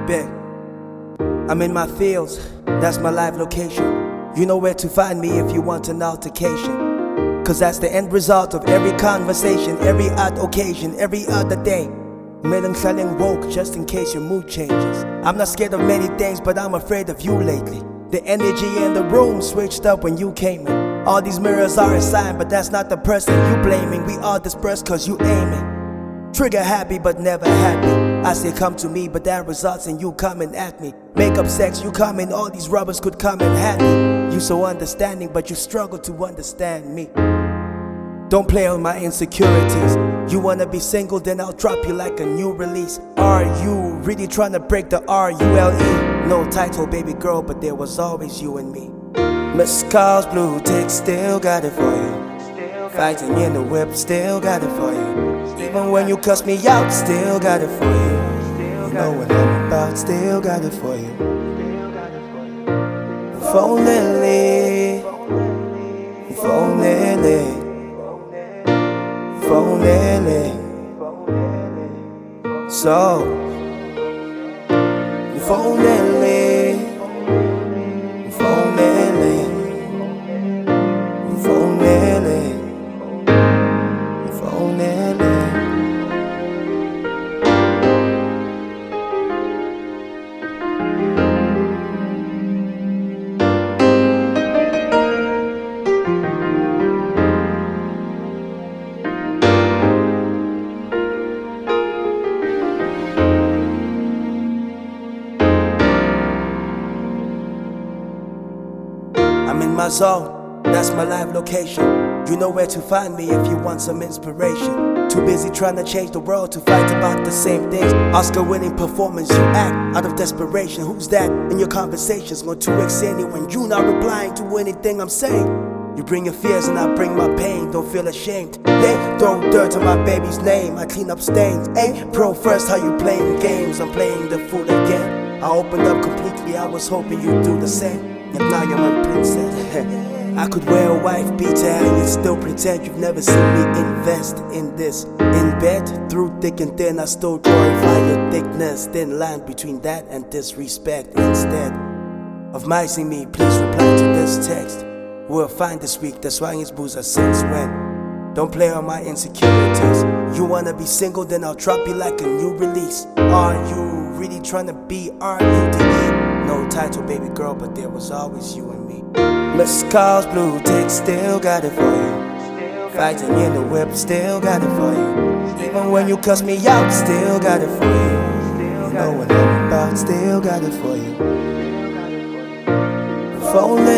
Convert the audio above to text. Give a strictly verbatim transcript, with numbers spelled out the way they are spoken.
bit. I'm in my fields, that's my live location. You know where to find me if you want an altercation. Cause that's the end result of every conversation, every odd occasion, every other day. Melancholy and woke just in case your mood changes. I'm not scared of many things, but I'm afraid of you lately. The energy in the room switched up when you came in. All these mirrors are a sign, but that's not the person you blaming. We all dispersed cause you aiming. Trigger happy but never happy. I say come to me, but that results in you coming at me. Make up sex, you come in, all these rubbers could come in handy. You so understanding, but you struggle to understand me. Don't play on my insecurities. You wanna be single, then I'll drop you like a new release. Are you really trying to break the R U L E? No title, baby girl, but there was always you and me. Missed calls, blue ticks, still got it for you. Fighting in the whip, still got it for you. Even when you cuss me out, still got it for you. You know what I'm about, still got it for you. Phone Lily, phone Lily, phone Lily. So, phone Lily, phone Lily, phone Lily, phone Lily. I'm in my zone, that's my live location. You know where to find me if you want some inspiration. Too busy trying to change the world to fight about the same things. Oscar-winning performance, you act out of desperation. Who's that in your conversations? Going to X any when you not replying to anything I'm saying. You bring your fears and I bring my pain, don't feel ashamed. They throw dirt on my baby's name, I clean up stains. Ain't pro first, how you playing games? I'm playing the fool again. I opened up completely, I was hoping you'd do the same. If now you're my princess. I could wear a wife beater and you'd still pretend you've never seen me invest in this. In bed, through thick and thin, I still glorify your thickness. Thin line between that and disrespect. Instead of micing me, please reply to this text. We'll find this week, that's why it's boozer since when. Don't play on my insecurities. You wanna be single, then I'll drop you like a new release. Are you really trying to be R U T E? No title, baby girl, but there was always you and me. Missed calls, blue ticks, still got it for you. Fighting in the whip, still got it for you. Even when you cuss me out, still got it for you. You know what I'm about, still got it for you. Phone